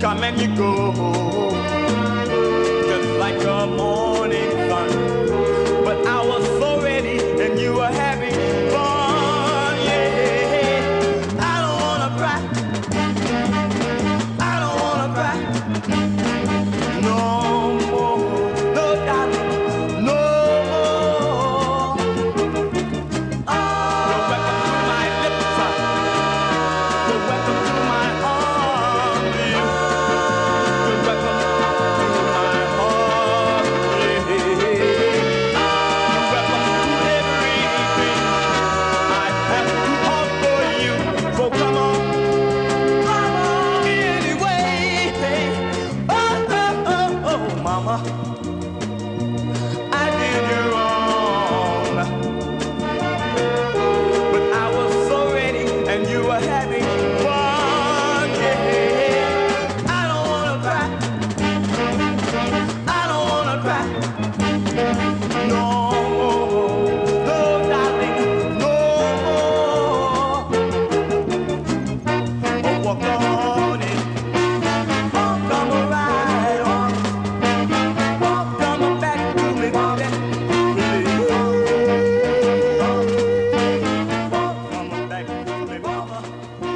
come and you go, just like a morning sun. But I was so ready and you were having fun, yeah. I don't wanna cry, I don't wanna cry no more, no darling, no more. You're welcome to my lips, you're welcome to my arms, you're welcome to my heart, yeah. You're welcome to everything I have to offer you. So come on anyway. Oh, oh, oh, oh, mama, I did you wrong, but I was so ready and you were having fun, yeah. I don't wanna cry, I don't wanna cry no more, no darling, no more. Oh, walk on in, oh, come right on, oh, come back to me, baby. Oh, come back to me, mama.